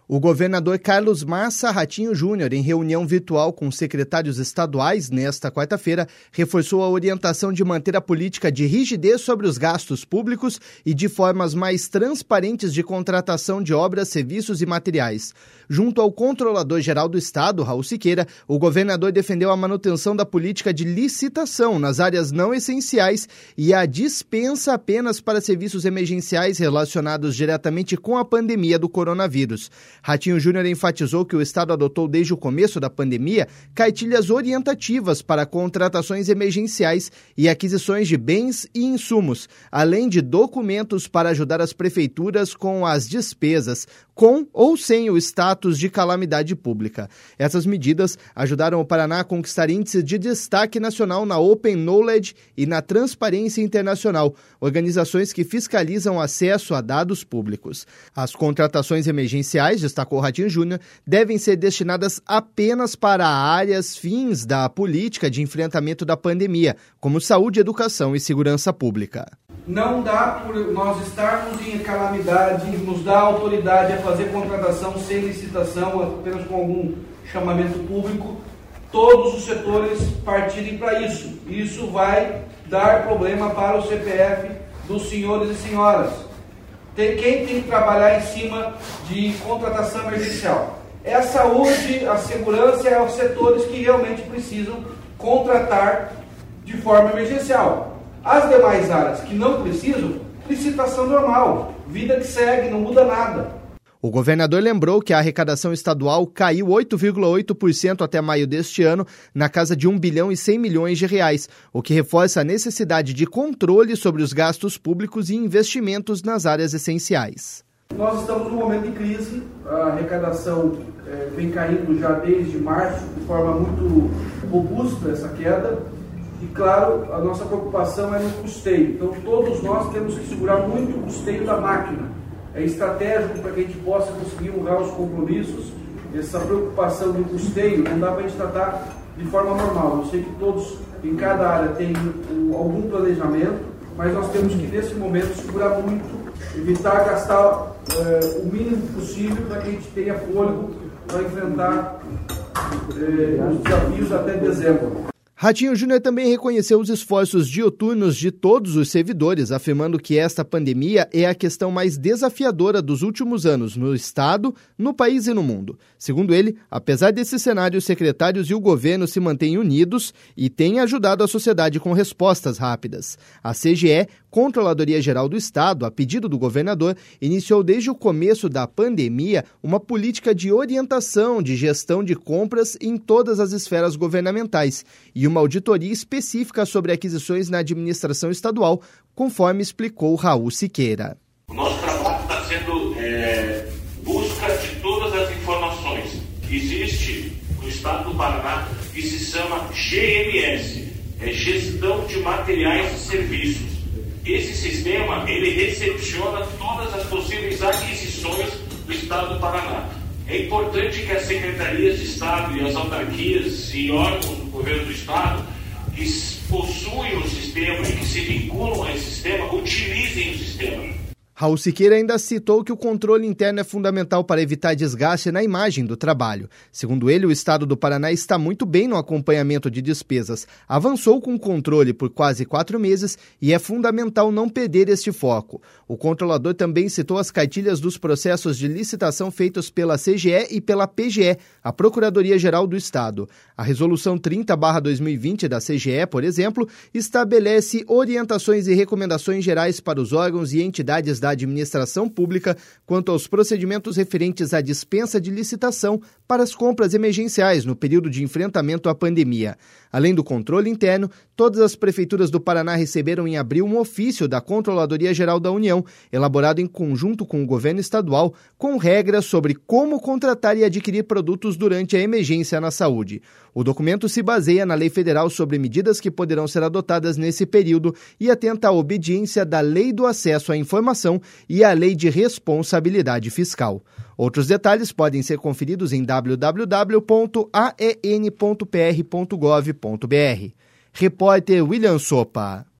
O governador Carlos Massa Ratinho Júnior, em reunião virtual com secretários estaduais nesta quarta-feira, reforçou a orientação de manter a política de rigidez sobre os gastos públicos e de formas mais transparentes de contratação de obras, serviços e materiais. Junto ao controlador-geral do Estado, Raul Siqueira, o governador defendeu a manutenção da política de licitação nas áreas não essenciais e a dispensa apenas para serviços emergenciais relacionados diretamente com a pandemia do coronavírus. Ratinho Júnior enfatizou que o Estado adotou desde o começo da pandemia cartilhas orientativas para contratações emergenciais e aquisições de bens e insumos, além de documentos para ajudar as prefeituras com as despesas, com ou sem o status de calamidade pública. Essas medidas ajudaram o Paraná a conquistar índices de destaque nacional na Open Knowledge e na Transparência Internacional, organizações que fiscalizam o acesso a dados públicos. As contratações emergenciais, destacou Ratinho Júnior, devem ser destinadas apenas para áreas fins da política de enfrentamento da pandemia, como saúde, educação e segurança pública. Não dá por nós estarmos em calamidade, nos dá autoridade a fazer contratação sem licitação, apenas com algum chamamento público, todos os setores partirem para isso. Isso vai dar problema para o CPF dos senhores e senhoras. Quem tem que trabalhar em cima de contratação emergencial é a saúde, a segurança, é os setores que realmente precisam contratar de forma emergencial. As demais áreas que não precisam, licitação normal, vida que segue, não muda nada. O governador lembrou que a arrecadação estadual caiu 8,8% até maio deste ano, na casa de 1 bilhão e 100 milhões de reais, o que reforça a necessidade de controle sobre os gastos públicos e investimentos nas áreas essenciais. Nós estamos num momento de crise, a arrecadação vem caindo já desde março, de forma muito robusta essa queda. E, claro, a nossa preocupação é no custeio. Então, todos nós temos que segurar muito o custeio da máquina. É estratégico para que a gente possa conseguir honrar os compromissos. Essa preocupação do custeio não dá para a gente tratar de forma normal. Eu sei que todos, em cada área, têm algum planejamento, mas nós temos que, nesse momento, segurar muito, evitar gastar o mínimo possível para que a gente tenha fôlego para enfrentar os desafios até dezembro. Ratinho Júnior também reconheceu os esforços dioturnos de todos os servidores, afirmando que esta pandemia é a questão mais desafiadora dos últimos anos no Estado, no país e no mundo. Segundo ele, apesar desse cenário, os secretários e o governo se mantêm unidos e têm ajudado a sociedade com respostas rápidas. A CGE, Controladoria Geral do Estado, a pedido do governador, iniciou desde o começo da pandemia uma política de orientação de gestão de compras em todas as esferas governamentais e uma auditoria específica sobre aquisições na administração estadual, conforme explicou Raul Siqueira. O nosso trabalho está sendo busca de todas as informações. Existe no estado do Paraná que se chama GMS, Gestão de Materiais e Serviços. Esse sistema, ele recepciona todas as possíveis aquisições do estado do Paraná. É importante que as secretarias de Estado e as autarquias e órgãos do governo do Estado que possuem o sistema e que se vinculam a esse sistema, utilizem o sistema. Raul Siqueira ainda citou que o controle interno é fundamental para evitar desgaste na imagem do trabalho. Segundo ele, o Estado do Paraná está muito bem no acompanhamento de despesas. Avançou com o controle por quase 4 meses e é fundamental não perder este foco. O controlador também citou as cartilhas dos processos de licitação feitos pela CGE e pela PGE, a Procuradoria-Geral do Estado. A Resolução 30/2020 da CGE, por exemplo, estabelece orientações e recomendações gerais para os órgãos e entidades da administração pública quanto aos procedimentos referentes à dispensa de licitação para as compras emergenciais no período de enfrentamento à pandemia. Além do controle interno, todas as prefeituras do Paraná receberam em abril um ofício da Controladoria Geral da União, elaborado em conjunto com o governo estadual, com regras sobre como contratar e adquirir produtos durante a emergência na saúde. O documento se baseia na Lei Federal sobre medidas que poderão ser adotadas nesse período e atenta à obediência da Lei do Acesso à Informação e à Lei de Responsabilidade Fiscal. Outros detalhes podem ser conferidos em www.aen.pr.gov.br. Repórter William Sopa.